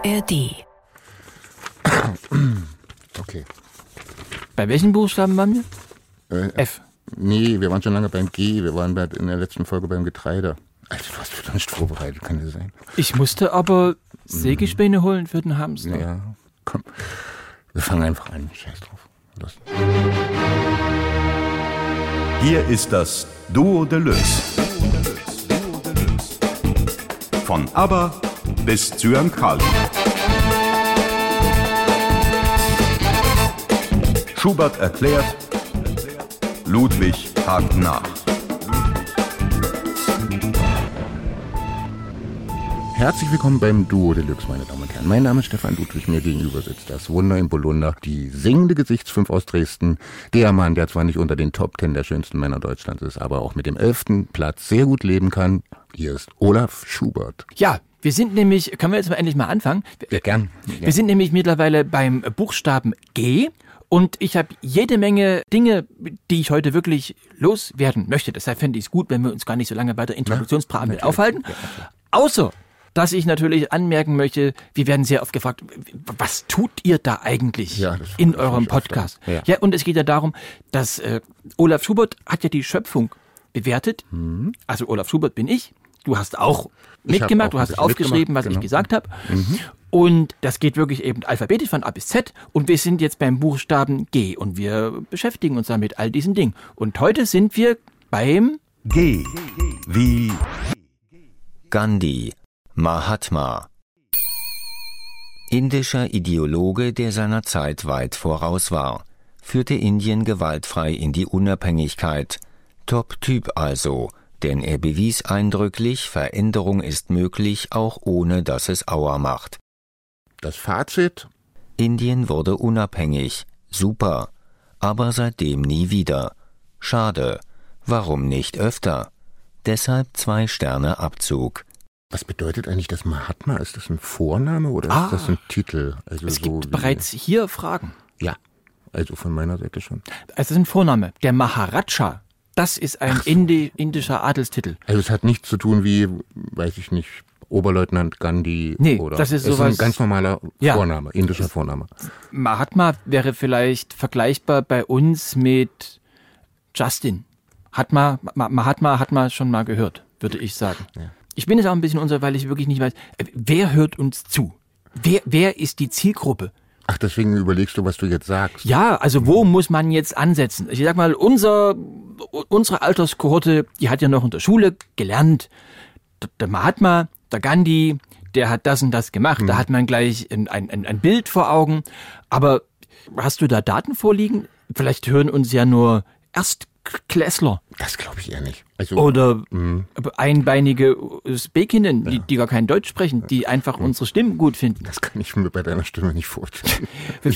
ARD. Okay. Bei welchen Buchstaben waren wir? F. Nee, wir waren schon lange beim G. Wir waren in der letzten Folge beim Getreide. Alter, du hast wieder nicht vorbereitet, kann das sein? Ich musste aber Sägespäne holen für den Hamster. Ja, komm. Wir fangen einfach an. Scheiß drauf. Los. Hier ist das Duo Deluxe. Von ABBA bis Zyankali. Schubert erklärt, Ludwig hakt nach. Herzlich willkommen beim Duo Deluxe, meine Damen und Herren. Mein Name ist Stefan Ludwig, mir gegenüber sitzt das Wunder im Polunder, die singende Gesichtsfünf aus Dresden, der Mann, der zwar nicht unter den Top 10 der schönsten Männer Deutschlands ist, aber auch mit dem 11. Platz sehr gut leben kann. Hier ist Olaf Schubert. Ja, wir sind nämlich, können wir jetzt mal endlich mal anfangen? Ja, gern. Ja. Wir sind nämlich mittlerweile beim Buchstaben G. Und ich habe jede Menge Dinge, die ich heute wirklich loswerden möchte. Deshalb fände ich es gut, wenn wir uns gar nicht so lange bei der Introduktionspräambel aufhalten. Ja, außer, dass ich natürlich anmerken möchte, wir werden sehr oft gefragt, was tut ihr da eigentlich in eurem Podcast? Ja, und es geht ja darum, dass Olaf Schubert hat ja die Schöpfung bewertet. Also Olaf Schubert bin ich. Du hast auch mitgemacht, du hast aufgeschrieben, was ich gesagt habe. Und das geht wirklich eben alphabetisch von A bis Z. Und wir sind jetzt beim Buchstaben G. Und wir beschäftigen uns damit all diesen Dingen. Und heute sind wir beim G wie Gandhi, Mahatma. Indischer Ideologe, der seiner Zeit weit voraus war, führte Indien gewaltfrei in die Unabhängigkeit. Top-Typ also, denn er bewies eindrücklich, Veränderung ist möglich, auch ohne dass es Aua macht. Das Fazit? Indien wurde unabhängig. Super. Aber seitdem nie wieder. Schade. Warum nicht öfter? Deshalb 2 Sterne Abzug. Was bedeutet eigentlich das Mahatma? Ist das ein Vorname oder ist das ein Titel? Also es gibt bereits hier Fragen. Ja, also von meiner Seite schon. Es ist ein Vorname. Der Maharaja, das ist ein indischer Adelstitel. Also es hat nichts zu tun wie, weiß ich nicht, Oberleutnant Gandhi. Nee, oder das ist sowas. sowas. Ist ein ganz normaler Vorname, indischer Vorname. Mahatma wäre vielleicht vergleichbar bei uns mit Justin. Mahatma hat man schon mal gehört, würde ich sagen. Ja. Ich bin jetzt auch ein bisschen unsicher, weil ich wirklich nicht weiß, wer hört uns zu? Wer ist die Zielgruppe? Ach, deswegen überlegst du, was du jetzt sagst. Ja, also wo muss man jetzt ansetzen? Ich sag mal, unsere Alterskohorte, die hat ja noch in der Schule gelernt. Der Mahatma, der Gandhi, der hat das und das gemacht. Da hat man gleich ein Bild vor Augen. Aber hast du da Daten vorliegen? Vielleicht hören uns ja nur Erstklässler. Das glaube ich eher nicht. Also, oder einbeinige Usbekinnen, die gar kein Deutsch sprechen, die einfach unsere Stimmen gut finden. Das kann ich mir bei deiner Stimme nicht vorstellen.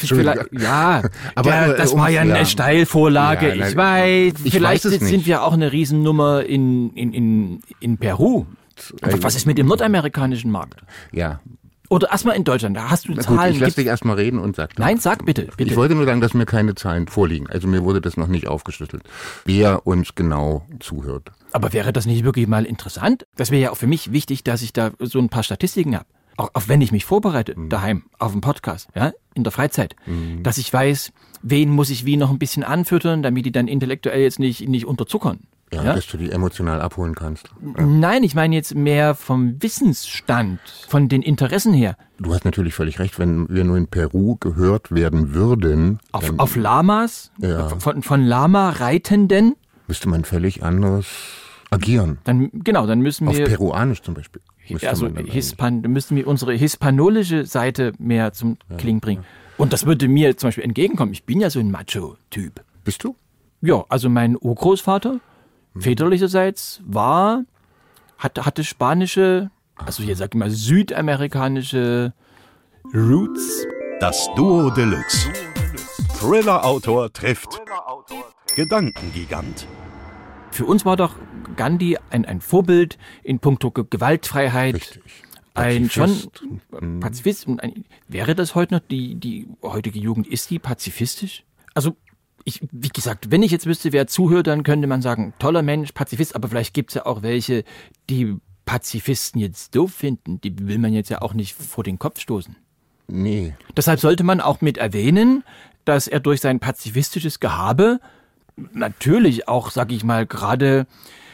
Ja, aber das war ja eine Steilvorlage. Ich weiß, vielleicht sind wir auch eine Riesennummer in Peru. Aber was ist mit dem nordamerikanischen Markt? Ja. Oder erstmal in Deutschland, da hast du Zahlen. Gut, ich lasse dich erstmal reden und sag. Nein, sag bitte. Ich wollte nur sagen, dass mir keine Zahlen vorliegen. Also mir wurde das noch nicht aufgeschlüsselt, wer uns genau zuhört. Aber wäre das nicht wirklich mal interessant? Das wäre ja auch für mich wichtig, dass ich da so ein paar Statistiken habe. Auch wenn ich mich vorbereite, daheim, auf dem Podcast, ja, in der Freizeit. Dass ich weiß, wen muss ich wie noch ein bisschen anfüttern, damit die dann intellektuell jetzt nicht unterzuckern. Ja, dass du die emotional abholen kannst. Ja. Nein, ich meine jetzt mehr vom Wissensstand, von den Interessen her. Du hast natürlich völlig recht, wenn wir nur in Peru gehört werden würden. Auf Lamas? Ja. Von Lama-Reitenden? Müsste man völlig anders agieren. Dann müssen wir... Auf Peruanisch zum Beispiel. Müssten wir unsere hispanolische Seite mehr zum Klingen bringen. Ja. Und das würde mir zum Beispiel entgegenkommen. Ich bin ja so ein Macho-Typ. Bist du? Ja, also mein Urgroßvater väterlicherseits hatte spanische, also hier sagt man südamerikanische Roots. Das Duo Deluxe. Thriller-Autor trifft Gedankengigant. Für uns war doch Gandhi ein Vorbild in puncto Gewaltfreiheit. Richtig. Pazifist. Wäre das heute noch, die heutige Jugend, ist die pazifistisch? Also wie gesagt, wenn ich jetzt wüsste, wer zuhört, dann könnte man sagen, toller Mensch, Pazifist, aber vielleicht gibt es ja auch welche, die Pazifisten jetzt doof finden, die will man jetzt ja auch nicht vor den Kopf stoßen. Nee. Deshalb sollte man auch mit erwähnen, dass er durch sein pazifistisches Gehabe natürlich auch, sag ich mal, gerade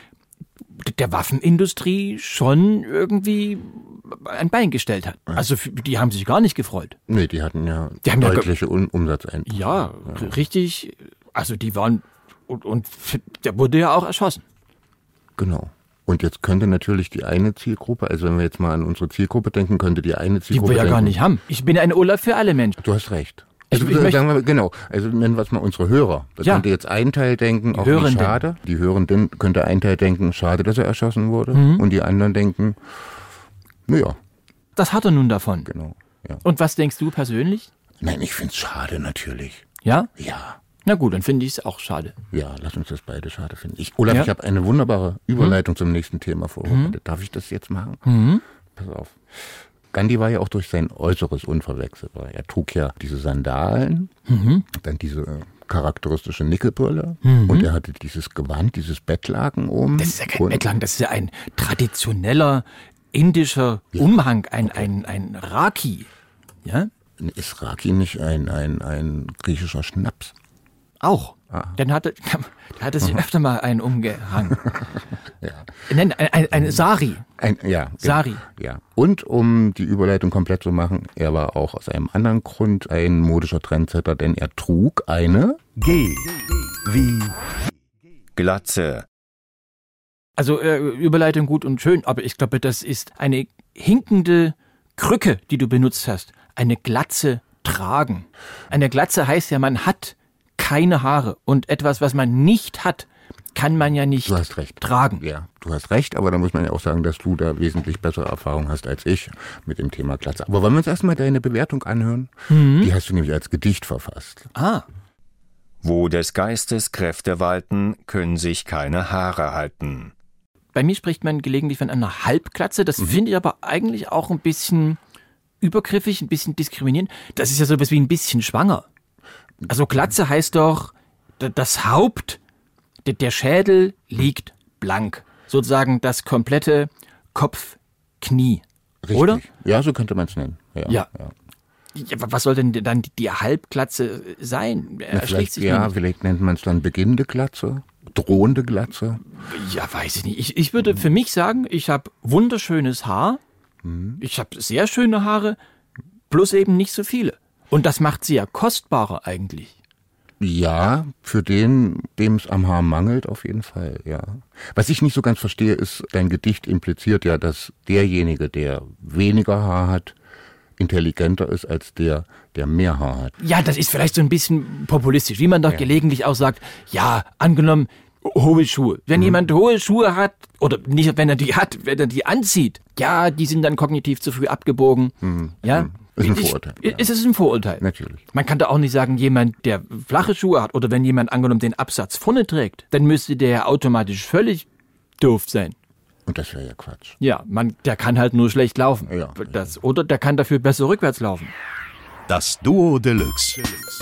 der Waffenindustrie schon irgendwie ein Bein gestellt hat. Also die haben sich gar nicht gefreut. Nee, die hatten ja deutliche Umsatzeinbußen. Ja, richtig. Also die waren, und der wurde ja auch erschossen. Genau. Und jetzt könnte natürlich die eine Zielgruppe, also wenn wir jetzt mal an unsere Zielgruppe denken, könnte die eine Zielgruppe die wir ja gar nicht haben. Ich bin ein Olaf für alle Menschen. Du hast recht. Ich sagen wir, genau, also nennen wir es mal unsere Hörer. Da könnte jetzt ein Teil denken, auch wie schade. Die Hörenden könnte ein Teil denken, schade, dass er erschossen wurde. Und die anderen denken, naja. Das hat er nun davon. Genau, ja. Und was denkst du persönlich? Nein, ich find's schade natürlich. Ja? Ja. Na gut, dann finde ich es auch schade. Ja, lass uns das beide schade finden. Olaf, ich habe eine wunderbare Überleitung zum nächsten Thema vorbereitet. Darf ich das jetzt machen? Pass auf. Gandhi war ja auch durch sein Äußeres unverwechselbar. Er trug ja diese Sandalen, dann diese charakteristische Nickelbrille und er hatte dieses Gewand, dieses Bettlaken um. Das ist ja kein Bettlaken, das ist ja ein traditioneller indischer Umhang, ein Raki. Ja? Ist Raki nicht ein griechischer Schnaps? Auch. Dann hatte sich öfter mal einen umgehangen. Nein, ein Sari. Sari. Ja. Und um die Überleitung komplett zu machen, er war auch aus einem anderen Grund ein modischer Trendsetter, denn er trug eine G wie Glatze. Also Überleitung gut und schön, aber ich glaube, das ist eine hinkende Krücke, die du benutzt hast. Eine Glatze tragen. Eine Glatze heißt ja, man hat keine Haare. Und etwas, was man nicht hat, kann man ja nicht tragen. Ja, du hast recht, aber da muss man ja auch sagen, dass du da wesentlich bessere Erfahrung hast als ich mit dem Thema Glatze. Aber wollen wir uns erstmal deine Bewertung anhören? Die hast du nämlich als Gedicht verfasst. Wo des Geistes Kräfte walten, können sich keine Haare halten. Bei mir spricht man gelegentlich von einer Halbglatze. Das finde ich aber eigentlich auch ein bisschen übergriffig, ein bisschen diskriminierend. Das ist ja so etwas wie ein bisschen schwanger. Also Glatze heißt doch, das Haupt, der Schädel liegt blank. Sozusagen das komplette Kopf-Knie. Richtig. Oder? Ja, so könnte man es nennen. Ja. Was soll denn dann die Halbglatze sein? Vielleicht nennt man es dann beginnende Glatze, drohende Glatze. Ja, weiß ich nicht. Ich würde für mich sagen, ich habe wunderschönes Haar. Ich habe sehr schöne Haare, bloß eben nicht so viele. Und das macht sie ja kostbarer eigentlich. Ja, für dem es am Haar mangelt, auf jeden Fall, ja. Was ich nicht so ganz verstehe, ist, dein Gedicht impliziert ja, dass derjenige, der weniger Haar hat, intelligenter ist als der mehr Haar hat. Ja, das ist vielleicht so ein bisschen populistisch, wie man doch gelegentlich auch sagt, ja, angenommen, hohe Schuhe. Wenn jemand hohe Schuhe hat, oder nicht, wenn er die hat, wenn er die anzieht, ja, die sind dann kognitiv zu früh abgebogen, ja. Ist ein Vorurteil. Es ist ein Vorurteil. Natürlich. Man kann da auch nicht sagen, jemand, der flache Schuhe hat oder wenn jemand angenommen den Absatz vorne trägt, dann müsste der automatisch völlig doof sein. Und das wäre ja Quatsch. Ja, der kann halt nur schlecht laufen. Ja. Oder der kann dafür besser rückwärts laufen. Das Duo Deluxe.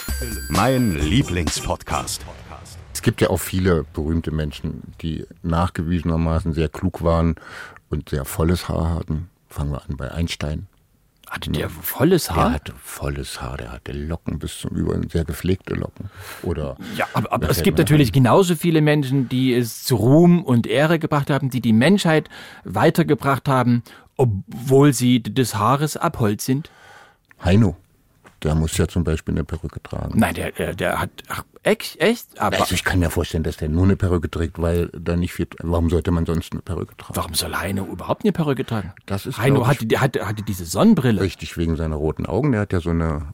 Mein Lieblingspodcast. Es gibt ja auch viele berühmte Menschen, die nachgewiesenermaßen sehr klug waren und sehr volles Haar hatten. Fangen wir an bei Einstein. Hatte der volles Haar? Der hatte volles Haar, der hatte Locken bis zum Übern, sehr gepflegte Locken. Oder ja, aber es gibt natürlich genauso viele Menschen, die es zu Ruhm und Ehre gebracht haben, die Menschheit weitergebracht haben, obwohl sie des Haares abhold sind. Heino, der muss ja zum Beispiel eine Perücke tragen. Nein, der hat, echt? Aber also ich kann mir vorstellen, dass der nur eine Perücke trägt, weil da nicht viel, warum sollte man sonst eine Perücke tragen? Warum soll Heino überhaupt eine Perücke tragen? Das ist, Heino hatte diese Sonnenbrille. Richtig, wegen seiner roten Augen. Der hat ja so eine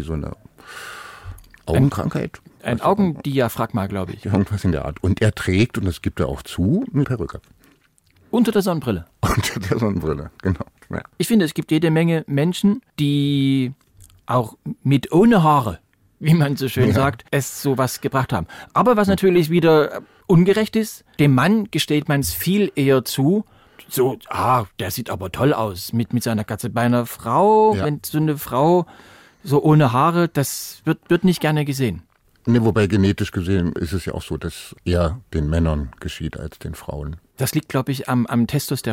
Augenkrankheit. Ein Augendiaphragma, glaube ich. Irgendwas in der Art. Und er trägt, und das gibt er auch zu, eine Perücke. Unter der Sonnenbrille. Unter der Sonnenbrille, genau. Ja. Ich finde, es gibt jede Menge Menschen, die auch mit ohne Haare, wie man so schön sagt, es sowas gebracht haben. Aber was natürlich wieder ungerecht ist, dem Mann gesteht man es viel eher zu, so, der sieht aber toll aus mit seiner Katze. Bei einer Frau, wenn so eine Frau so ohne Haare, das wird nicht gerne gesehen. Ne, wobei genetisch gesehen ist es ja auch so, dass eher den Männern geschieht als den Frauen. Das liegt, glaube ich, am Testosteron.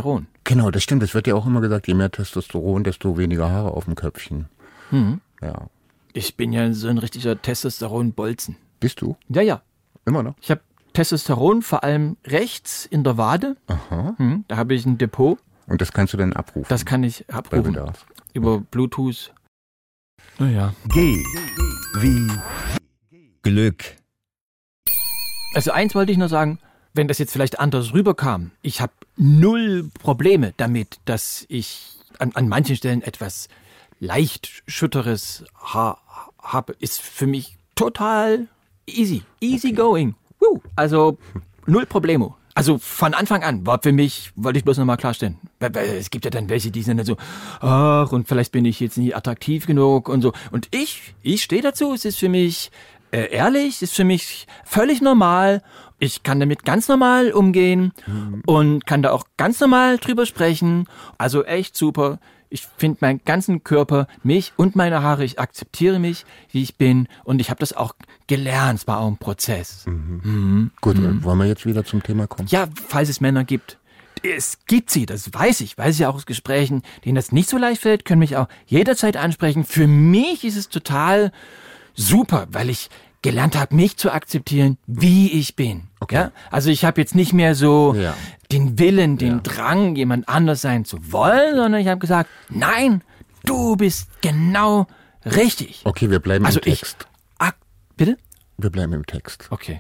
Genau, das stimmt. Es wird ja auch immer gesagt, je mehr Testosteron, desto weniger Haare auf dem Köpfchen. Ja. Ich bin ja so ein richtiger Testosteron-Bolzen. Bist du? Ja. Immer noch? Ich habe Testosteron vor allem rechts in der Wade. Aha. Da habe ich ein Depot. Und das kannst du dann abrufen? Das kann ich bei abrufen. Bedarf. Über Bluetooth. Naja. G wie Glück. Also eins wollte ich nur sagen, wenn das jetzt vielleicht anders rüberkam. Ich habe 0 Probleme damit, dass ich an manchen Stellen etwas leicht schütteres Haar habe. Ist für mich total easy. Easy going. Also 0 Problemo. Also von Anfang an war für mich, wollte ich bloß nochmal klarstellen, weil es gibt ja dann welche, die sind dann so, ach, und vielleicht bin ich jetzt nie attraktiv genug und so. Und ich stehe dazu, es ist für mich ehrlich, es ist für mich völlig normal. Ich kann damit ganz normal umgehen und kann da auch ganz normal drüber sprechen. Also echt super. Ich finde meinen ganzen Körper, mich und meine Haare, ich akzeptiere mich, wie ich bin. Und ich habe das auch gelernt, es war auch ein Prozess. Gut, wollen wir jetzt wieder zum Thema kommen? Ja, falls es Männer gibt. Es gibt sie, das weiß ich ja auch aus Gesprächen, denen das nicht so leicht fällt, können mich auch jederzeit ansprechen. Für mich ist es total super, weil ich gelernt habe, mich zu akzeptieren, wie ich bin. Okay. Ja? Also ich habe jetzt nicht mehr so Ja. den Willen, den Drang, jemand anders sein zu wollen, sondern ich habe gesagt, nein, du bist genau richtig. Okay, wir bleiben Also im Text. Bitte? Wir bleiben im Text. Okay.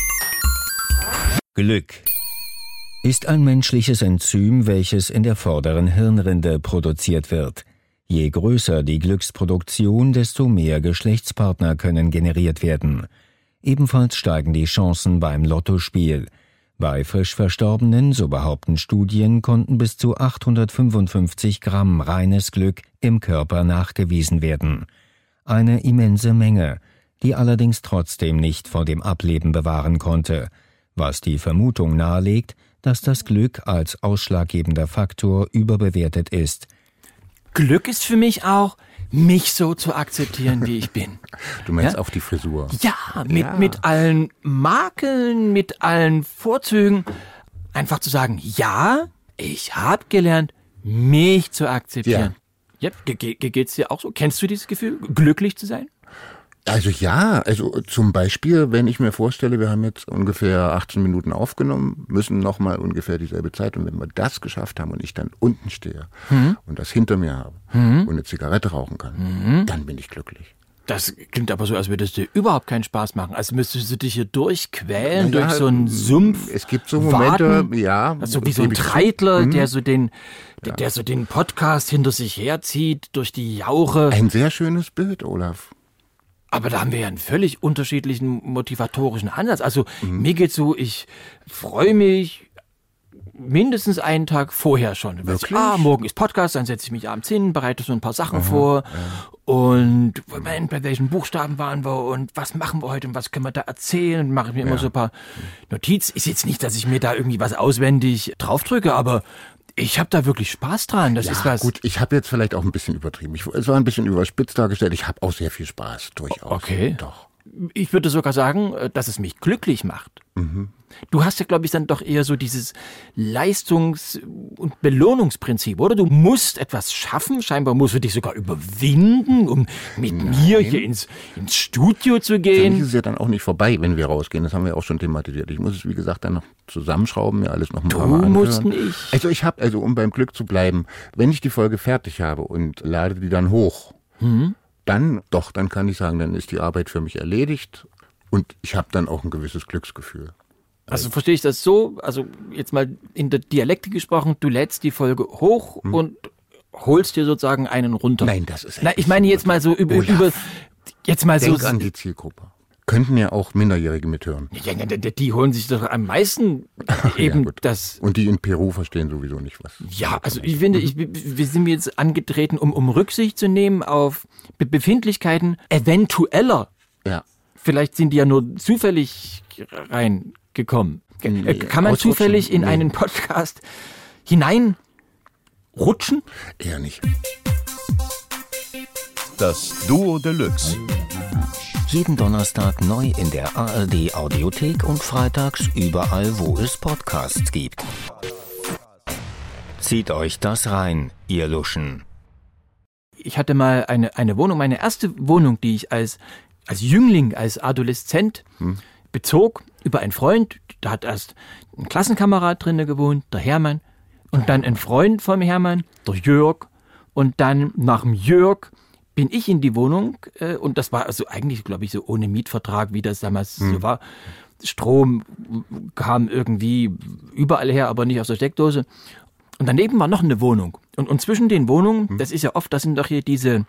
Glück ist ein menschliches Enzym, welches in der vorderen Hirnrinde produziert wird. Je größer die Glücksproduktion, desto mehr Geschlechtspartner können generiert werden. Ebenfalls steigen die Chancen beim Lottospiel. Bei frisch Verstorbenen, so behaupten Studien, konnten bis zu 855 Gramm reines Glück im Körper nachgewiesen werden. Eine immense Menge, die allerdings trotzdem nicht vor dem Ableben bewahren konnte, was die Vermutung nahelegt, dass das Glück als ausschlaggebender Faktor überbewertet ist. Glück ist für mich auch, mich so zu akzeptieren, wie ich bin. Du meinst Ja? auf die Frisur. Ja, mit allen Makeln, mit allen Vorzügen. Einfach zu sagen, ja, ich habe gelernt, mich zu akzeptieren. Ja, geht's dir auch so? Kennst du dieses Gefühl, glücklich zu sein? Also ja, also zum Beispiel, wenn ich mir vorstelle, wir haben jetzt ungefähr 18 Minuten aufgenommen, müssen nochmal ungefähr dieselbe Zeit, und wenn wir das geschafft haben und ich dann unten stehe und das hinter mir habe und eine Zigarette rauchen kann, dann bin ich glücklich. Das klingt aber so, als würde es dir überhaupt keinen Spaß machen. Als müsstest du dich hier durchquälen, Ja, durch so einen Sumpf. Es gibt so Momente, warten. ja. Also wie so ein gebe ich zu. Treidler, der so den Podcast hinter sich herzieht, durch die Jauche. Ein sehr schönes Bild, Olaf. Aber da haben wir ja einen völlig unterschiedlichen motivatorischen Ansatz. Also mir geht's so, ich freue mich mindestens einen Tag vorher schon. Wirklich? Morgen ist Podcast, dann setze ich mich abends hin, bereite so ein paar Sachen vor und bei welchen Buchstaben waren wir und was machen wir heute und was können wir da erzählen, und mache ich mir immer so ein paar Notizen. Ist jetzt nicht, dass ich mir da irgendwie was auswendig draufdrücke, aber ich habe da wirklich Spaß dran. Das ist was. Gut, ich habe jetzt vielleicht auch ein bisschen übertrieben. Es war ein bisschen überspitzt dargestellt. Ich habe auch sehr viel Spaß, durchaus. Okay. Doch. Ich würde sogar sagen, dass es mich glücklich macht. Du hast ja, glaube ich, dann doch eher so dieses Leistungs- und Belohnungsprinzip, oder? Du musst etwas schaffen, scheinbar musst du dich sogar überwinden, um mit mir hier ins Studio zu Für mich gehen. ist es ja dann auch nicht vorbei, wenn wir rausgehen. Das haben wir auch schon thematisiert. Ich muss es, wie gesagt, dann noch zusammenschrauben, mir alles noch ein paar Mal anhören. musst nicht. Also um beim Glück zu bleiben, wenn ich die Folge fertig habe und lade die dann hoch, dann kann ich sagen, dann ist die Arbeit für mich erledigt und ich habe dann auch ein gewisses Glücksgefühl. Also verstehe ich das so, also jetzt mal in der Dialektik gesprochen, du lädst die Folge hoch und holst dir sozusagen einen runter. Nein, das ist Na, ich meine jetzt mal so über jetzt mal Denk so. an die Zielgruppe. Könnten ja auch Minderjährige mithören. Ja, die holen sich doch am meisten eben gut. das. Und die in Peru verstehen sowieso nicht was. Ja, also ich finde, wir sind jetzt angetreten, um Rücksicht zu nehmen auf Befindlichkeiten eventueller. Ja. Vielleicht sind die ja nur zufällig reingekommen. Nee, Kann man ausrutschen? zufällig in Nee. einen Podcast hineinrutschen? Eher nicht. Das Duo Deluxe. Jeden Donnerstag neu in der ARD Audiothek und freitags überall, wo es Podcasts gibt. Zieht euch das rein, ihr Luschen. Ich hatte mal eine Wohnung, meine erste Wohnung, die ich als Jüngling, als Adoleszent bezog, über einen Freund. Da hat erst ein Klassenkamerad drinne gewohnt, der Hermann. Und dann ein Freund vom Hermann, der Jörg. Und dann nach dem Jörg bin ich in die Wohnung. Und das war also eigentlich, glaube ich, so ohne Mietvertrag, wie das damals so war. Strom kam irgendwie überall her, aber nicht aus der Steckdose. Und daneben war noch eine Wohnung. Und zwischen den Wohnungen, das ist ja oft, das sind doch hier diese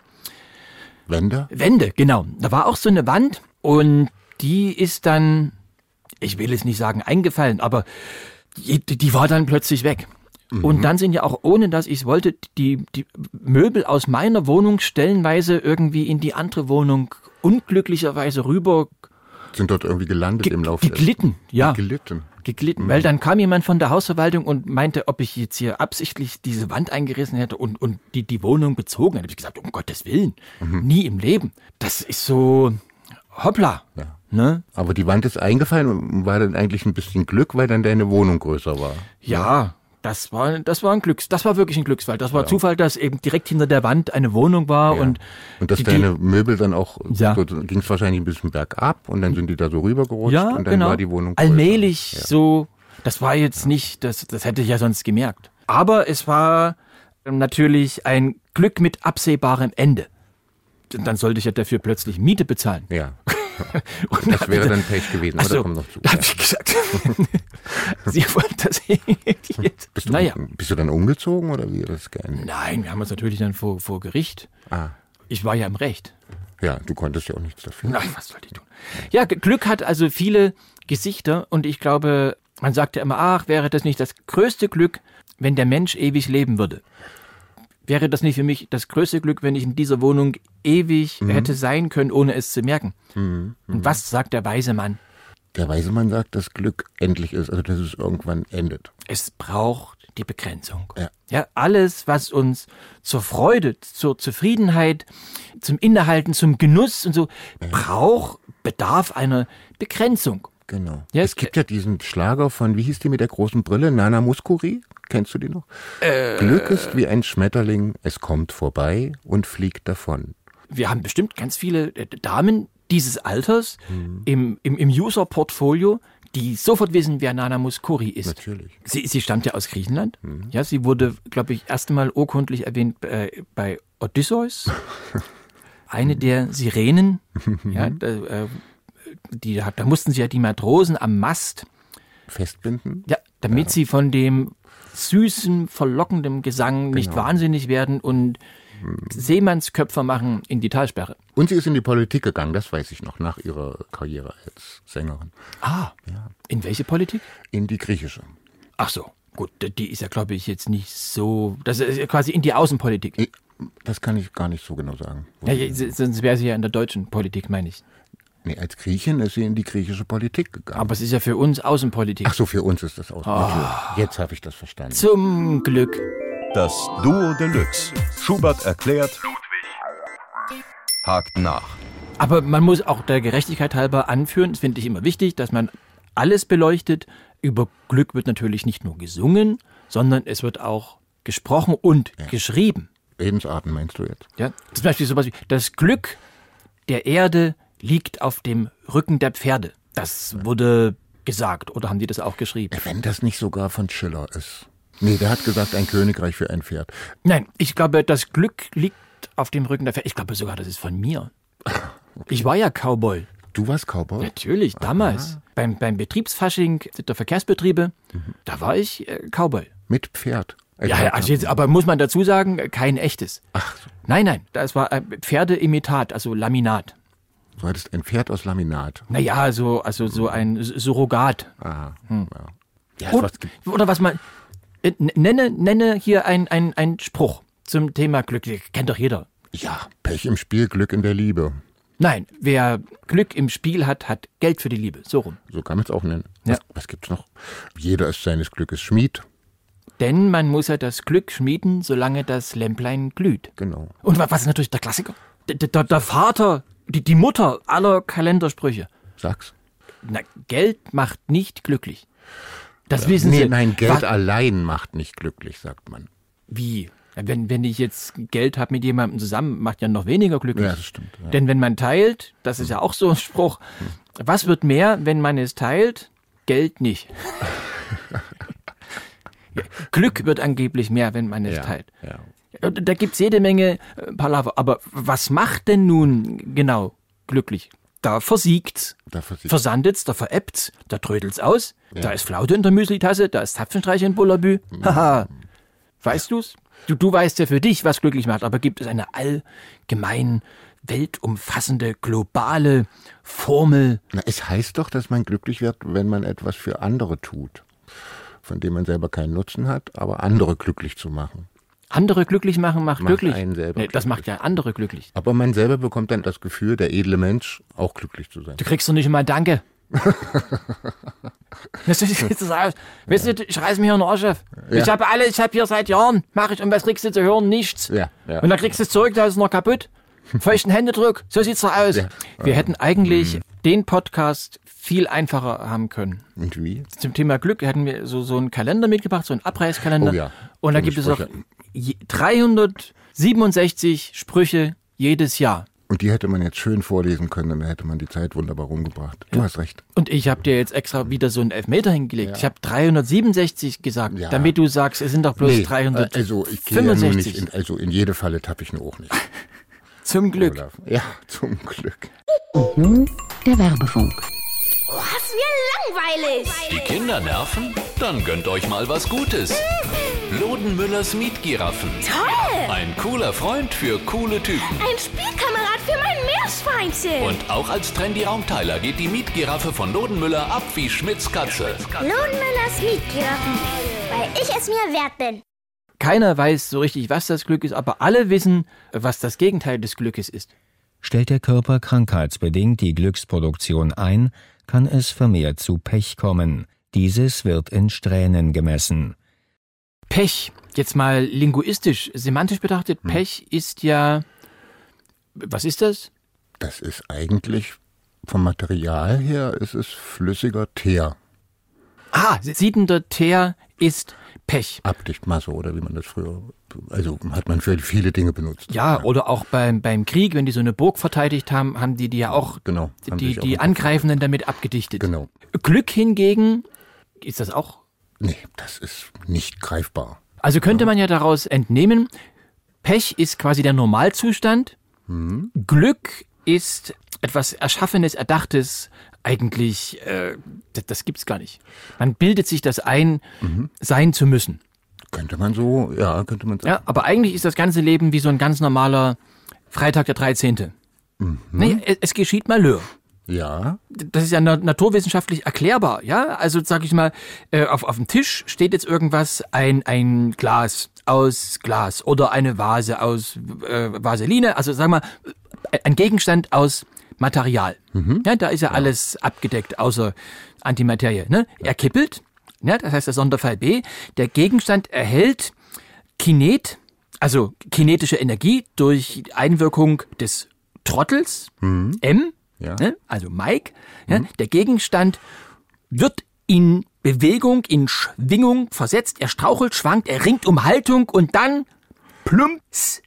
Wände, genau. Da war auch so eine Wand und die ist dann, ich will es nicht sagen eingefallen, aber die war dann plötzlich weg. Und dann sind ja auch, ohne dass ich es wollte, die Möbel aus meiner Wohnung stellenweise irgendwie in die andere Wohnung unglücklicherweise rüber. Sind dort irgendwie gelandet im Laufe des... Geglitten, ja. Geglitten. Weil dann kam jemand von der Hausverwaltung und meinte, ob ich jetzt hier absichtlich diese Wand eingerissen hätte und die Wohnung bezogen. Dann habe ich gesagt, um Gottes Willen, nie im Leben. Das ist so, hoppla. Ja. Ne? Aber die Wand ist eingefallen und war dann eigentlich ein bisschen Glück, weil dann deine Wohnung größer war. Ja. Das war wirklich ein Glücksfall. Das war Zufall, dass eben direkt hinter der Wand eine Wohnung war und dass deine Möbel dann auch, so ging es wahrscheinlich ein bisschen bergab und dann sind die da so rübergerutscht und dann war die Wohnung größer. Allmählich so, das war jetzt nicht, das hätte ich ja sonst gemerkt. Aber es war natürlich ein Glück mit absehbarem Ende. Und dann sollte ich ja dafür plötzlich Miete bezahlen. Ja. Und das wäre dann Pech gewesen, oder? So, Kommt noch zu. Da habe ich gesagt, Sie wollen das jetzt. Bist du dann umgezogen oder wie das geendet? Nein, wir haben uns natürlich dann vor Gericht. Ich war ja im Recht. Ja, du konntest ja auch nichts dafür. Nein, was sollte ich tun? Ja, Glück hat also viele Gesichter und ich glaube, man sagt ja immer, wäre das nicht das größte Glück, wenn der Mensch ewig leben würde? Wäre das nicht für mich das größte Glück, wenn ich in dieser Wohnung ewig hätte sein können, ohne es zu merken? Und was sagt der weise Mann? Der weise Mann sagt, dass Glück endlich ist, also dass es irgendwann endet. Es braucht die Begrenzung. Ja. Alles, was uns zur Freude, zur Zufriedenheit, zum Innehalten, zum Genuss und so bedarf einer Begrenzung. Genau. Ja, es gibt ja diesen Schlager von, wie hieß die mit der großen Brille? Nana Mouskouri? Kennst du die noch? Glück ist wie ein Schmetterling, es kommt vorbei und fliegt davon. Wir haben bestimmt ganz viele Damen dieses Alters im User-Portfolio, die sofort wissen, wer Nana Mouskouri ist. Natürlich. Sie stammt ja aus Griechenland. Ja, sie wurde, glaube ich, erst einmal urkundlich erwähnt bei Odysseus. Eine der Sirenen. Ja, da mussten sie ja die Matrosen am Mast festbinden. Ja, damit sie von dem süßen, verlockenden Gesang nicht wahnsinnig werden und Seemannsköpfe machen in die Talsperre. Und sie ist in die Politik gegangen, das weiß ich noch, nach ihrer Karriere als Sängerin. In welche Politik? In die griechische. Ach so, gut, die ist ja, glaube ich, jetzt nicht so, das ist ja quasi in die Außenpolitik. Das kann ich gar nicht so genau sagen. Ja, sonst wäre sie ja in der deutschen Politik, meine ich. Nee, als Griechin ist sie in die griechische Politik gegangen. Aber es ist ja für uns Außenpolitik. Ach so, für uns ist das Außenpolitik. Jetzt habe ich das verstanden. Zum Glück. Das Duo Deluxe. Schubert erklärt, hakt nach. Aber man muss auch der Gerechtigkeit halber anführen, das finde ich immer wichtig, dass man alles beleuchtet. Über Glück wird natürlich nicht nur gesungen, sondern es wird auch gesprochen und geschrieben. Lebensarten meinst du jetzt? Ja, zum Beispiel sowas wie, das Glück der Erde liegt auf dem Rücken der Pferde. Das wurde gesagt, oder haben die das auch geschrieben? Wenn das nicht sogar von Schiller ist. Nee, der hat gesagt, ein Königreich für ein Pferd. Nein, ich glaube, das Glück liegt auf dem Rücken der Pferde. Ich glaube sogar, das ist von mir. Okay. Ich war ja Cowboy. Du warst Cowboy? Natürlich, damals. Beim Betriebsfasching der Verkehrsbetriebe, da war ich Cowboy. Mit Pferd? Ja, also jetzt, aber muss man dazu sagen, kein echtes. Ach so. Nein, das war Pferdeimitat, also Laminat. Du hattest ein Pferd aus Laminat? Naja, also so ein Surrogat. Aha. Ja, oder was man... Nenne hier einen Spruch zum Thema Glück. Kennt doch jeder. Ja, Pech im Spiel, Glück in der Liebe. Nein, wer Glück im Spiel hat, hat Geld für die Liebe. So rum. So kann man es auch nennen. Ja. Was gibt's noch? Jeder ist seines Glückes Schmied. Denn man muss ja das Glück schmieden, solange das Lämplein glüht. Genau. Und was ist natürlich der Klassiker? Der Vater, die Mutter aller Kalendersprüche. Sag's. Na, Geld macht nicht glücklich. Das wissen Sie. Nein, Geld allein macht nicht glücklich, sagt man. Wie? Wenn ich jetzt Geld habe mit jemandem zusammen, macht ja noch weniger glücklich. Ja, das stimmt. Ja. Denn wenn man teilt, das ist ja auch so ein Spruch, was wird mehr, wenn man es teilt? Geld nicht. Glück wird angeblich mehr, wenn man es teilt. Ja. Da gibt es jede Menge Palaver. Aber was macht denn nun genau glücklich? Da versiegt's, versandet's, da veräppt's, da trödelt's aus, da ist Flaute in der Müslitasse, da ist Zapfenstreich in Bullabü. Haha. Weißt du's? Du weißt ja für dich, was glücklich macht, aber gibt es eine allgemein weltumfassende, globale Formel? Na, es heißt doch, dass man glücklich wird, wenn man etwas für andere tut, von dem man selber keinen Nutzen hat, aber andere glücklich zu machen. Andere glücklich machen macht glücklich. Einen selber das macht ja andere glücklich. Aber man selber bekommt dann das Gefühl, der edle Mensch, auch glücklich zu sein. Du kriegst doch nicht mal Danke. Weißt du, ich reiß mich hier in den Arsch auf. Ich habe hier seit Jahren, mache ich, und was kriegst du zu hören? Nichts. Ja. Und dann kriegst du es zurück, da ist es noch kaputt. Feuchten Händedruck, so sieht's doch aus. Ja. Wir hätten eigentlich den Podcast viel einfacher haben können. Und wie? Zum Thema Glück hätten wir so einen Kalender mitgebracht, so einen Abreißkalender. Oh ja. Und da gibt es auch 367 Sprüche jedes Jahr. Und die hätte man jetzt schön vorlesen können, dann hätte man die Zeit wunderbar rumgebracht. Du hast recht. Und ich habe dir jetzt extra wieder so einen Elfmeter hingelegt. Ja. Ich habe 367 gesagt, damit du sagst, es sind doch bloß 365. Also ich gehe ja nur nicht in jede Falle tappe ich nur auch nicht. Zum Glück. Ja, zum Glück. Und nun der Werbefunk. Oh, ist mir langweilig. Die Kinder nerven? Dann gönnt euch mal was Gutes. Lodenmüllers Mietgiraffen. Toll! Ein cooler Freund für coole Typen. Ein Spielkamerad für mein Meerschweinchen. Und auch als trendy Raumteiler geht die Mietgiraffe von Lodenmüller ab wie Schmitz Katze. Lodenmüllers Mietgiraffen, weil ich es mir wert bin. Keiner weiß so richtig, was das Glück ist, aber alle wissen, was das Gegenteil des Glückes ist. Stellt der Körper krankheitsbedingt die Glücksproduktion ein, kann es vermehrt zu Pech kommen. Dieses wird in Strähnen gemessen. Pech, jetzt mal linguistisch, semantisch betrachtet, Pech ist ja, was ist das? Das ist eigentlich, vom Material her, ist es flüssiger Teer. Siedender Teer ist Pech. Abdichtmasse oder wie man das früher, also hat man für viele Dinge benutzt. Ja, oder auch beim Krieg, wenn die so eine Burg verteidigt haben, haben die ja auch, die Angreifenden damit abgedichtet. Genau. Glück hingegen, ist das auch? Nee, das ist nicht greifbar. Also könnte man ja daraus entnehmen, Pech ist quasi der Normalzustand, Glück ist etwas Erschaffenes, Erdachtes, eigentlich, das gibt's gar nicht. Man bildet sich das ein, sein zu müssen. Könnte man so sagen. Ja, aber eigentlich ist das ganze Leben wie so ein ganz normaler Freitag der 13. Nee, es geschieht Malheur. Ja. Das ist ja naturwissenschaftlich erklärbar, ja? Also sag ich mal, auf dem Tisch steht jetzt irgendwas, ein Glas aus Glas oder eine Vase aus Vaseline, also sagen wir mal, ein Gegenstand aus Material. Ja, da ist ja alles abgedeckt, außer Antimaterie. Ne? Er kippelt, ja, das heißt der Sonderfall B, der Gegenstand erhält also kinetische Energie durch Einwirkung des Trottels, M, ne? Also Mike. Ja? Der Gegenstand wird in Bewegung, in Schwingung versetzt, er strauchelt, schwankt, er ringt um Haltung und dann plumps.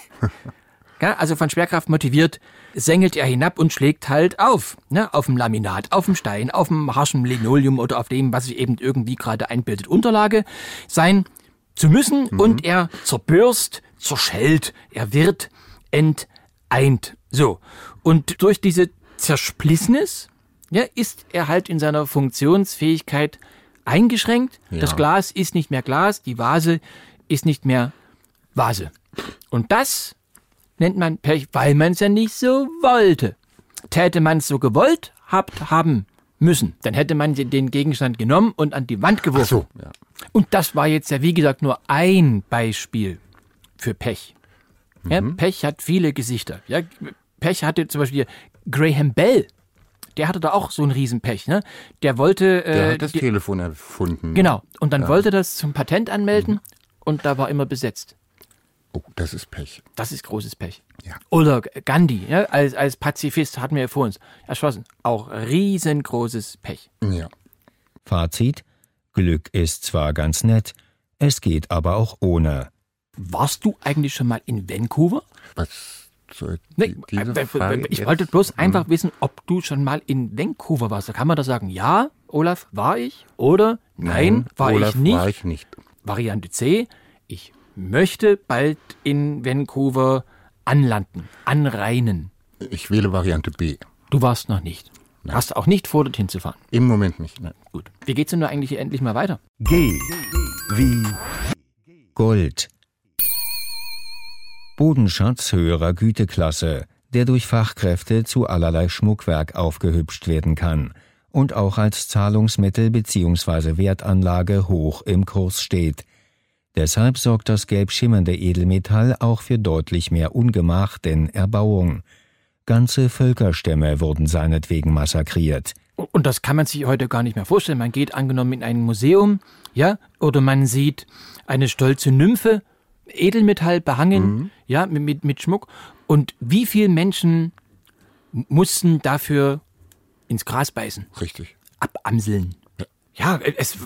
Ja, also von Schwerkraft motiviert, sengelt er hinab und schlägt halt auf. Ne? Auf dem Laminat, auf dem Stein, auf dem harschen Linoleum oder auf dem, was sich eben irgendwie gerade einbildet, Unterlage sein zu müssen. Und er zerbürst, zerschellt, er wird enteint. So. Und durch diese Zersplissnis, ja, ist er halt in seiner Funktionsfähigkeit eingeschränkt. Ja. Das Glas ist nicht mehr Glas, die Vase ist nicht mehr Vase. Und das nennt man Pech, weil man es ja nicht so wollte. Täte man es so gewollt haben müssen, dann hätte man den Gegenstand genommen und an die Wand geworfen. Ach so, ja. Und das war jetzt ja, wie gesagt, nur ein Beispiel für Pech. Ja, Pech hat viele Gesichter. Ja, Pech hatte zum Beispiel Graham Bell. Der hatte da auch so ein Riesenpech. Ne? Der wollte... der hat das Telefon erfunden. Genau. Und dann wollte das zum Patent anmelden und da war immer besetzt. Oh, das ist Pech. Das ist großes Pech. Ja. Oder Gandhi, ja, als Pazifist hatten wir vor uns erschossen. Auch riesengroßes Pech. Ja. Fazit: Glück ist zwar ganz nett, es geht aber auch ohne. Warst du eigentlich schon mal in Vancouver? Was soll Nee, diese Frage ich jetzt? wollte bloß einfach wissen, ob du schon mal in Vancouver warst. Da kann man da sagen, ja, Olaf, war ich, oder nein, war Olaf, ich nicht. war ich nicht. Variante C, ich möchte bald in Vancouver anlanden, anreinen. Ich wähle Variante B. Du warst noch nicht. Hast auch nicht vor, dorthin zu fahren. Im Moment nicht. Nein. Gut. Wie geht's denn nur eigentlich hier endlich mal weiter? G wie Gold. Bodenschatz höherer Güteklasse, der durch Fachkräfte zu allerlei Schmuckwerk aufgehübscht werden kann und auch als Zahlungsmittel bzw. Wertanlage hoch im Kurs steht. Deshalb sorgt das gelb schimmernde Edelmetall auch für deutlich mehr Ungemach denn Erbauung. Ganze Völkerstämme wurden seinetwegen massakriert. Und das kann man sich heute gar nicht mehr vorstellen. Man geht angenommen in ein Museum, ja, oder man sieht eine stolze Nymphe, Edelmetall behangen, ja, mit Schmuck. Und wie viele Menschen mussten dafür ins Gras beißen, Richtig. abamseln? Ja,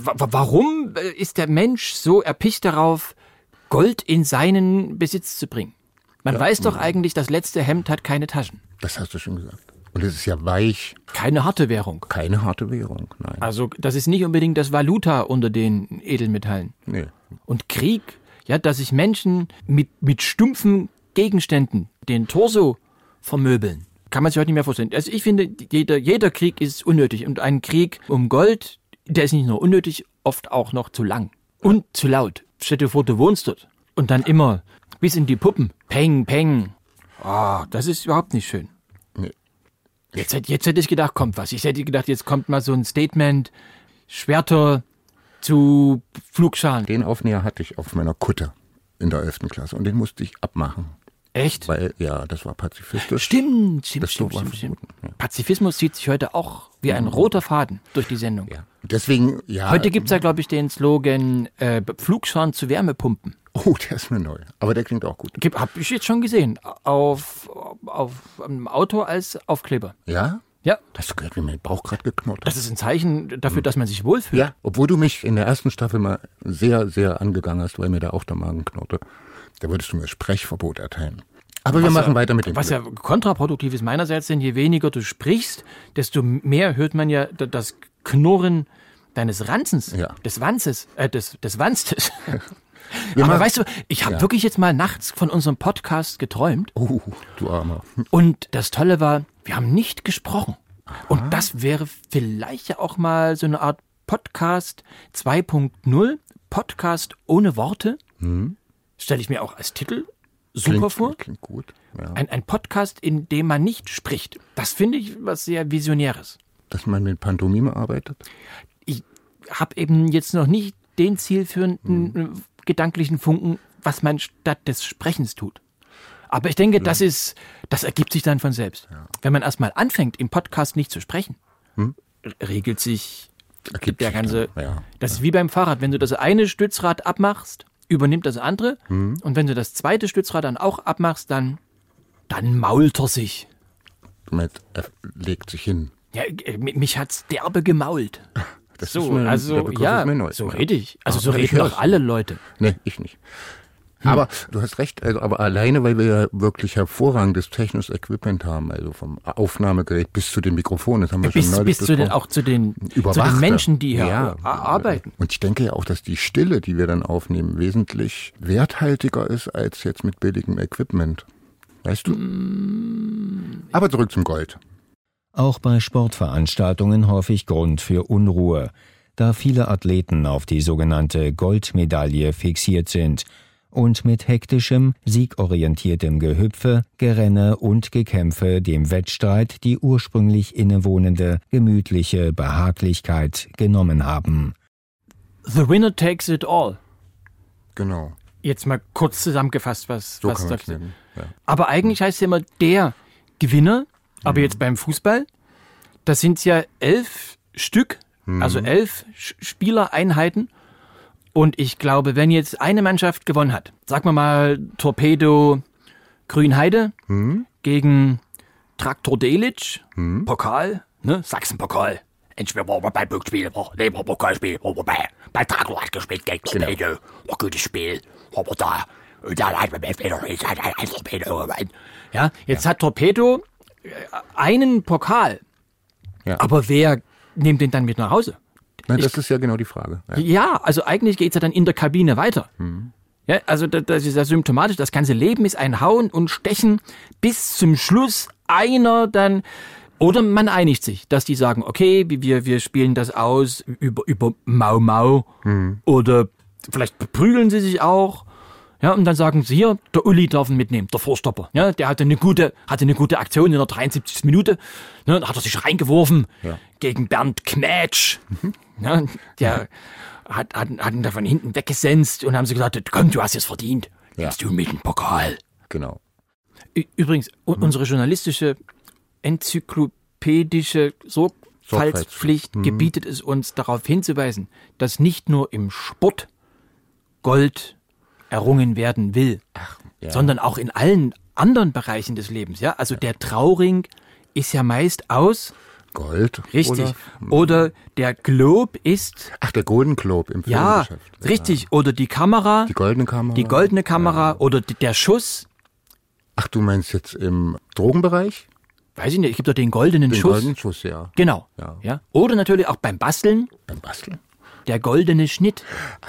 warum ist der Mensch so erpicht darauf, Gold in seinen Besitz zu bringen? Man weiß doch eigentlich, das letzte Hemd hat keine Taschen. Das hast du schon gesagt. Und es ist ja weich. Keine harte Währung. Keine harte Währung. Nein. Also das ist nicht unbedingt das Valuta unter den Edelmetallen. Nee. Und Krieg, ja, dass sich Menschen mit stumpfen Gegenständen den Torso vermöbeln, kann man sich heute nicht mehr vorstellen. Also ich finde, jeder Krieg ist unnötig. Und ein Krieg um Gold, der ist nicht nur unnötig, oft auch noch zu lang. Und zu laut. Stell dir vor, du wohnst dort. Und dann immer bis in die Puppen. Peng, peng. Ah, das ist überhaupt nicht schön. Nee. Jetzt hätte ich gedacht, kommt was. Ich hätte gedacht, jetzt kommt mal so ein Statement, Schwerter zu Flugscharen. Den Aufnäher hatte ich auf meiner Kutte in der 11. Klasse und den musste ich abmachen. Echt? Weil, ja, das war pazifistisch. Stimmt. Das war verboten, ja. Pazifismus zieht sich heute auch wie ein roter Faden durch die Sendung. Ja. Deswegen, ja. Heute gibt's ja, glaube ich, den Slogan Flugscharen zu Wärmepumpen. Oh, der ist mir neu. Aber der klingt auch gut. Hab ich jetzt schon gesehen. Auf einem Auto als Aufkleber. Ja? Ja. Hast du gehört, wie mein Bauch gerade geknurrt hat? Das ist ein Zeichen dafür, dass man sich wohlfühlt. Ja, obwohl du mich in der ersten Staffel mal sehr, sehr angegangen hast, weil mir da auch der Magen knurrte. Da würdest du mir Sprechverbot erteilen. Aber wir machen weiter mit dem Was ja kontraproduktiv ist meinerseits, denn je weniger du sprichst, desto mehr hört man ja das Knurren deines Ranzens, Ja. des Wanzes, des Wanstes. Wir Aber machen- weißt du, ich habe wirklich jetzt mal nachts von unserem Podcast geträumt Oh, du Armer. und das Tolle war, wir haben nicht gesprochen. Und das wäre vielleicht ja auch mal so eine Art Podcast 2.0, Podcast ohne Worte. Stelle ich mir auch als Titel super vor. Klingt gut. Ja. Ein Podcast, in dem man nicht spricht. Das finde ich was sehr Visionäres. Dass man mit Pantomime arbeitet. Ich habe eben jetzt noch nicht den zielführenden gedanklichen Funken, was man statt des Sprechens tut. Aber ich denke, das ergibt sich dann von selbst. Wenn man erstmal anfängt, im Podcast nicht zu sprechen, regelt sich Ergibt der sich ganze. dann, ja. Das ist wie beim Fahrrad. Wenn du das eine Stützrad abmachst, übernimmt das andere. Und wenn du das zweite Stützrad dann auch abmachst, dann mault er sich. Er legt sich hin. Ja, mich hat's derbe gemault. Das So, ist mir, der also Begriff ja, ist mir neu. so Ja. rede ich. Also so Aber ich reden hör's. doch alle Leute. Nee, ich nicht. Aber du hast recht, also, aber alleine, weil wir ja wirklich hervorragendes technisches Equipment haben, also vom Aufnahmegerät bis zu dem Mikrofon, das haben wir schon Bis neulich zu den, besprochen. auch zu den Überwachter. Menschen, die hier Ja. arbeiten. Und ich denke ja auch, dass die Stille, die wir dann aufnehmen, wesentlich werthaltiger ist als jetzt mit billigem Equipment. Weißt du? Aber zurück zum Gold. Auch bei Sportveranstaltungen häufig Grund für Unruhe, da viele Athleten auf die sogenannte Goldmedaille fixiert sind und mit hektischem, siegorientiertem Gehüpfe, Gerenne und Gekämpfe dem Wettstreit die ursprünglich innewohnende, gemütliche Behaglichkeit genommen haben. The winner takes it all. Genau. Jetzt mal kurz zusammengefasst, was So kann man es sagst. nennen. Ja. Aber eigentlich heißt es ja immer der Gewinner. Aber jetzt beim Fußball, das sind ja 11 Stück, also 11 Spielereinheiten. Und ich glaube, wenn jetzt eine Mannschaft gewonnen hat, sagen wir mal Torpedo Grünheide gegen Traktor Delitzsch, Pokal, ne, Sachsenpokal, entweder war bei Glücksspiel, bei Pokalspiel, bei Dracula hat gespielt gegen Torpedo. War gutes Spiel. Aber da hat man ein Torpedo. Ja, jetzt hat Torpedo einen Pokal. Ja. Aber wer nimmt den dann mit nach Hause? Nein, das ist ja genau die Frage. Ja, also eigentlich geht's ja dann in der Kabine weiter. Ja, also das ist ja symptomatisch. Das ganze Leben ist ein Hauen und Stechen, bis zum Schluss einer dann, oder man einigt sich, dass die sagen, okay, wir spielen das aus über Mau Mau, oder vielleicht beprügeln sie sich auch. Ja, und dann sagen sie hier, der Uli darf ihn mitnehmen, der Vorstopper. Ja, der hatte eine gute Aktion in der 73. Minute. Ja, da hat er sich reingeworfen gegen Bernd Knätsch. Ja, der hat ihn da von hinten weggesenzt und haben sie gesagt, komm, du hast es verdient. Nimmst du mit dem Pokal. Genau. Übrigens, unsere journalistische, enzyklopädische Sorgfaltspflicht gebietet es uns, darauf hinzuweisen, dass nicht nur im Sport Gold errungen werden will, sondern auch in allen anderen Bereichen des Lebens. Ja? Also der Trauring ist ja meist aus Gold. Richtig. Oder der Globe ist... Ach, der Golden Globe im Filmgeschäft. Ja, richtig. Oder die Kamera. Die goldene Kamera. Die goldene Kamera. Oder der Schuss. Ach, du meinst jetzt im Drogenbereich? Weiß ich nicht, es gibt doch den goldenen Schuss. Den goldenen Schuss, ja. Genau. Ja. Ja. Oder natürlich auch beim Basteln. Beim Basteln? Der goldene Schnitt.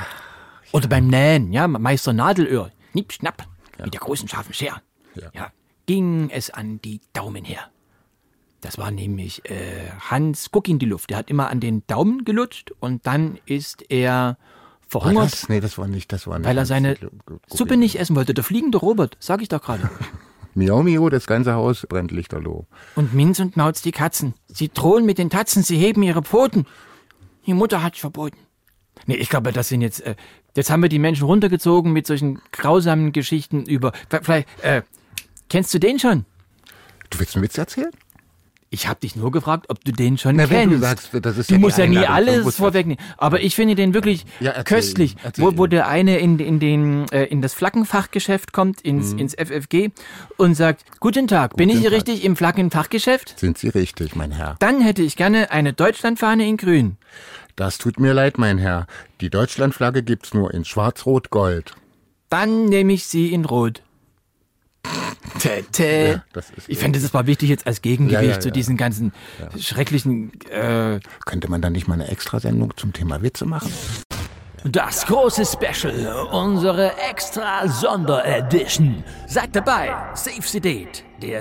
Oder beim Nähen, ja, Meister Nadelöhr. Nipp, schnapp, mit der großen scharfen Schere. Ja. Ging es an die Daumen her. Das war nämlich Hans Guck in die Luft. Der hat immer an den Daumen gelutscht und dann ist er verhungert. Das war nicht. Weil er seine Suppe nicht essen wollte. Der fliegende Robert, sag ich doch gerade. Miau, miau, das ganze Haus brennt lichterloh. Und Minz und Mauz die Katzen. Sie drohen mit den Tatzen, sie heben ihre Pfoten. Die Mutter hat's verboten. Nee, ich glaube, das sind jetzt... Jetzt haben wir die Menschen runtergezogen mit solchen grausamen Geschichten über... Vielleicht, kennst du den schon? Du willst einen Witz erzählen? Ich habe dich nur gefragt, ob du den schon kennst. Wenn du sagst, das ist du ja musst ja nie Einladung alles vorwegnehmen. Aber ich finde den wirklich köstlich. Wo der eine in das Flaggenfachgeschäft kommt, ins FFG und sagt, Guten Tag, bin ich hier richtig im Flaggenfachgeschäft? Sind Sie richtig, mein Herr. Dann hätte ich gerne eine Deutschlandfahne in grün. Das tut mir leid, mein Herr. Die Deutschlandflagge gibt's nur in Schwarz-Rot-Gold. Dann nehme ich sie in Rot. Ja, ich fände, das war wichtig jetzt als Gegengewicht zu diesen ganzen schrecklichen... Könnte man dann nicht mal eine Extrasendung zum Thema Witze machen? Das große Special, unsere extra Sonderedition. Seid dabei, Save the Date, der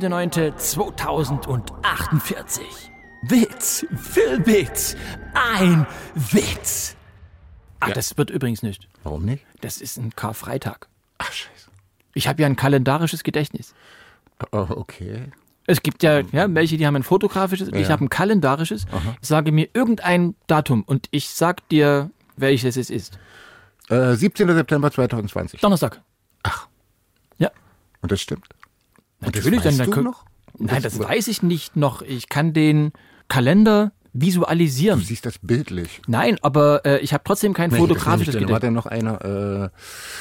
17.09.2048. Witz für Witz, ein Witz. Ach, das wird übrigens nicht. Warum nicht? Das ist ein Karfreitag. Ach, scheiße. Ich habe ja ein kalendarisches Gedächtnis. Oh, okay. Es gibt ja welche, die haben ein fotografisches, ich habe ein kalendarisches. Sage mir irgendein Datum und ich sag dir, welches es ist. 17. September 2020. Donnerstag. Ach. Ja. Und das stimmt? Natürlich. Und das weißt du noch? Nein, das weiß ich nicht noch. Ich kann den Kalender visualisieren. Du siehst das bildlich. Nein, aber ich habe trotzdem kein fotografisches Gedächtnis. War da noch einer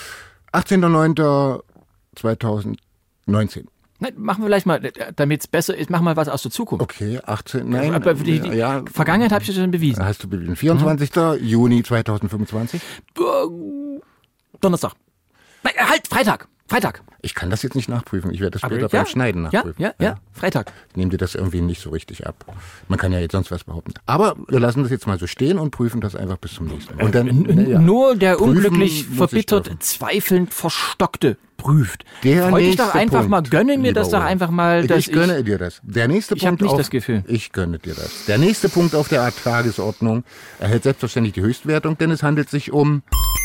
18.09.2019. Nein, machen wir vielleicht mal, damit es besser ist, mach mal was aus der Zukunft. Okay, 18, nein. Aber die Vergangenheit habe ich schon bewiesen. Hast du bewiesen. 24. Juni 2025? Donnerstag. Nein, halt, Freitag. Ich kann das jetzt nicht nachprüfen. Ich werde das später beim Schneiden nachprüfen. Ja, Freitag. Ich nehme dir das irgendwie nicht so richtig ab. Man kann ja jetzt sonst was behaupten. Aber wir lassen das jetzt mal so stehen und prüfen das einfach bis zum nächsten Mal. Und dann, nur der unglücklich, verbittert, zweifelnd Verstockte prüft. Freut dich doch einfach Punkt, mal, gönne mir das doch einfach mal. Ich gönne dir das. Der nächste Punkt. Ich habe nicht das Gefühl. Ich gönne dir das. Der nächste Punkt auf der Tagesordnung erhält selbstverständlich die Höchstwertung, denn es handelt sich um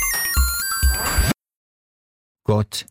Gott.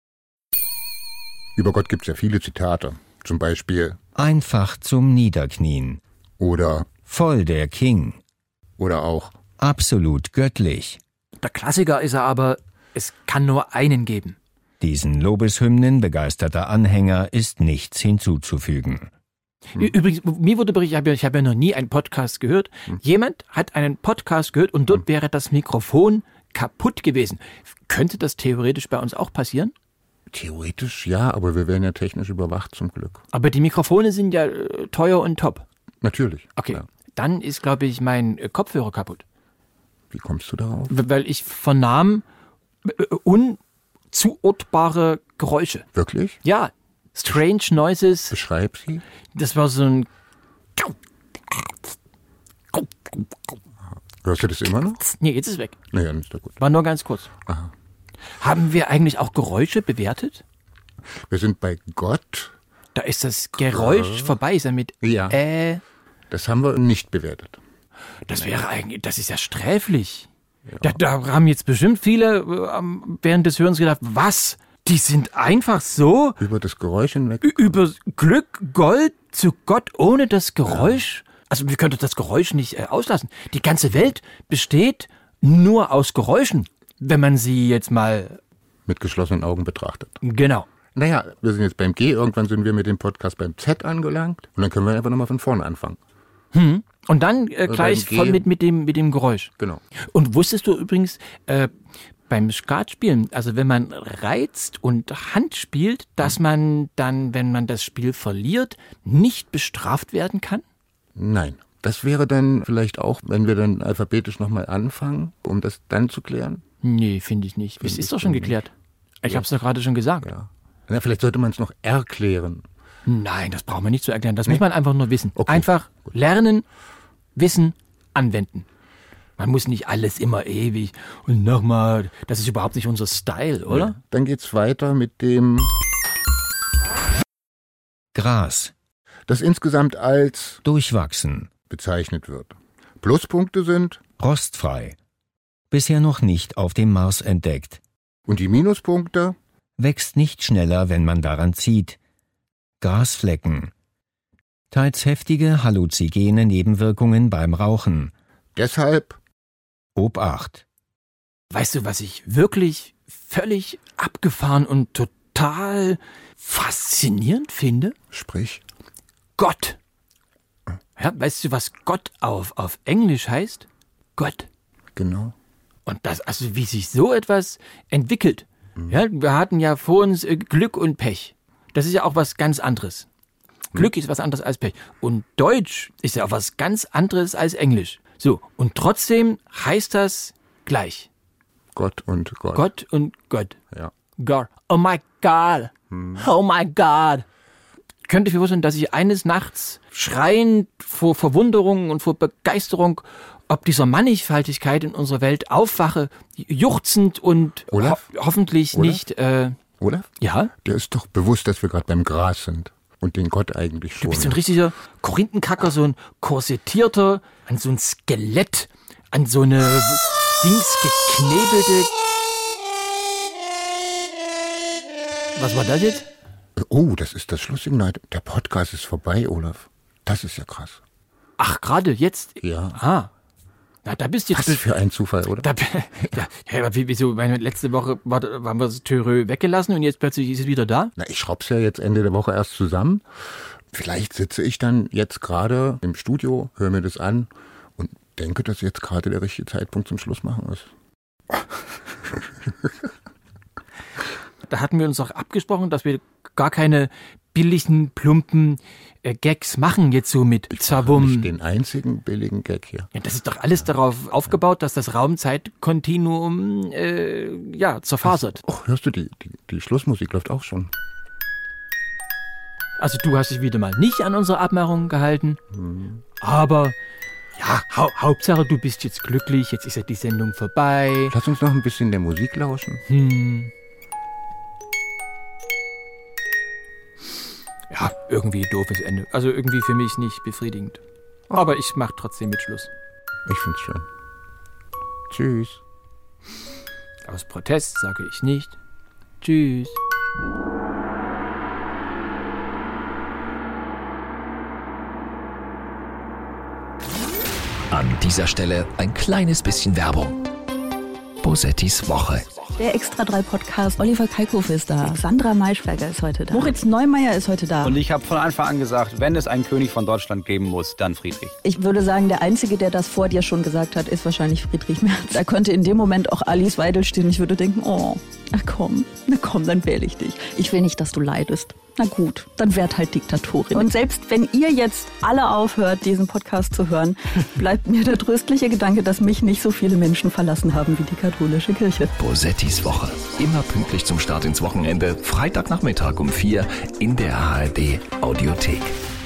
Über Gott gibt es ja viele Zitate. Zum Beispiel Einfach zum Niederknien. Oder Voll der King. Oder auch Absolut göttlich. Der Klassiker ist er aber, es kann nur einen geben. Diesen Lobeshymnen begeisterter Anhänger ist nichts hinzuzufügen. Übrigens, mir wurde berichtet, ich habe ja noch nie einen Podcast gehört. Jemand hat einen Podcast gehört und dort wäre das Mikrofon kaputt gewesen. Könnte das theoretisch bei uns auch passieren? Theoretisch ja, aber wir werden ja technisch überwacht zum Glück. Aber die Mikrofone sind ja teuer und top. Natürlich. Okay, dann ist, glaube ich, mein Kopfhörer kaputt. Wie kommst du darauf? Weil ich vernahm unzuortbare Geräusche. Wirklich? Ja, strange noises. Beschreib sie. Das war so ein... Hörst du das immer noch? Nee, jetzt ist es weg. Naja, dann ist doch gut. War nur ganz kurz. Aha. Haben wir eigentlich auch Geräusche bewertet? Wir sind bei Gott. Da ist das Geräusch vorbei, ist er mit Ja. Das haben wir nicht bewertet. Das wäre eigentlich, das ist ja sträflich. Ja. Da haben jetzt bestimmt viele während des Hörens gedacht, was? Die sind einfach so Über das Geräusch hinweg. über Glück, Gold zu Gott ohne das Geräusch? Also wir könnten das Geräusch nicht auslassen. Die ganze Welt besteht nur aus Geräuschen, wenn man sie jetzt mal... Mit geschlossenen Augen betrachtet. Genau. Naja, wir sind jetzt beim G, irgendwann sind wir mit dem Podcast beim Z angelangt und dann können wir einfach nochmal von vorne anfangen. Und dann gleich voll mit dem Geräusch. Genau. Und wusstest du übrigens, beim Skatspielen, also wenn man reizt und Hand spielt, dass man dann, wenn man das Spiel verliert, nicht bestraft werden kann? Nein. Das wäre dann vielleicht auch, wenn wir dann alphabetisch nochmal anfangen, um das dann zu klären. Nee, finde ich nicht. Es ist doch schon geklärt. Ich habe es doch gerade schon gesagt. Ja. Na, vielleicht sollte man es noch erklären. Nein, das braucht man nicht zu erklären. Das muss man einfach nur wissen. Okay. Einfach lernen, wissen, anwenden. Man muss nicht alles immer ewig und nochmal. Das ist überhaupt nicht unser Style, oder? Ja. Dann geht's weiter mit dem Gras. das insgesamt als Durchwachsen. bezeichnet wird. Pluspunkte sind Rostfrei. Bisher noch nicht auf dem Mars entdeckt. und die Minuspunkte Wächst nicht schneller, wenn man daran zieht. Grasflecken. Teils heftige halluzigene Nebenwirkungen beim Rauchen. deshalb Obacht. Weißt du, was ich wirklich völlig abgefahren und total faszinierend finde? sprich. Gott. Ja, weißt du, was Gott auf Englisch heißt? Gott. Genau. Und das, also wie sich so etwas entwickelt. Ja, wir hatten ja vor uns Glück und Pech. Das ist ja auch was ganz anderes. Glück ist was anderes als Pech. Und Deutsch ist ja auch was ganz anderes als Englisch. So, und trotzdem heißt das gleich. Gott und Gott. Gott und Gott. Ja. God. Oh my God. Oh my God. Könnte ich mir vorstellen, dass ich eines Nachts schreiend vor Verwunderung und vor Begeisterung ob dieser Mannigfaltigkeit in unserer Welt aufwache, juchzend und Olaf? hoffentlich Olaf? nicht... Olaf? Ja? Der ist doch bewusst, dass wir gerade beim Gras sind und den Gott eigentlich schon. Du bist so ein richtiger Korinthenkacker, so ein korsettierter, an so ein Skelett, an so eine Dings geknebelte... Was war das jetzt? Oh, das ist das Schlusssignal. Der Podcast ist vorbei, Olaf. Das ist ja krass. Ach, gerade jetzt? Ja. Ah. Na, da bist du Was jetzt... für ein Zufall, oder? Ja, wieso? Meine letzte Woche haben wir das Törö weggelassen und jetzt plötzlich ist es wieder da? Na, ich schraub's ja jetzt Ende der Woche erst zusammen. Vielleicht sitze ich dann jetzt gerade im Studio, höre mir das an und denke, dass jetzt gerade der richtige Zeitpunkt zum Schluss machen ist. Da hatten wir uns doch abgesprochen, dass wir gar keine billigen, plumpen Gags machen jetzt so mit Zabum. Nicht den einzigen billigen Gag hier. Ja, das ist doch alles darauf aufgebaut, dass das Raum-Zeit-Kontinuum zerfasert. Oh, hörst du, die Schlussmusik läuft auch schon. Also du hast dich wieder mal nicht an unsere Abmachung gehalten, aber ja, Hauptsache du bist jetzt glücklich, jetzt ist ja die Sendung vorbei. Lass uns noch ein bisschen der Musik lauschen. Ja, irgendwie doofes Ende. Also irgendwie für mich nicht befriedigend. Aber ich mach trotzdem mit Schluss. Ich find's schön. Tschüss. Aus Protest sage ich nicht. Tschüss. An dieser Stelle ein kleines bisschen Werbung. Bosettis Woche. Der Extra 3 Podcast. Oliver Kalkofe ist da. Sandra Maischberger ist heute da. Moritz Neumeier ist heute da. Und ich habe von Anfang an gesagt, wenn es einen König von Deutschland geben muss, dann Friedrich. Ich würde sagen, der Einzige, der das vor dir schon gesagt hat, ist wahrscheinlich Friedrich Merz. Da könnte in dem Moment auch Alice Weidel stehen. Ich würde denken, oh, ach komm, na komm, dann wähle ich dich. Ich will nicht, dass du leidest. Na gut, dann werd halt Diktatorin. Und selbst wenn ihr jetzt alle aufhört, diesen Podcast zu hören, bleibt mir der tröstliche Gedanke, dass mich nicht so viele Menschen verlassen haben wie die katholische Kirche. Bosettis Woche. Immer pünktlich zum Start ins Wochenende. Freitagnachmittag um 4 in der ARD Audiothek.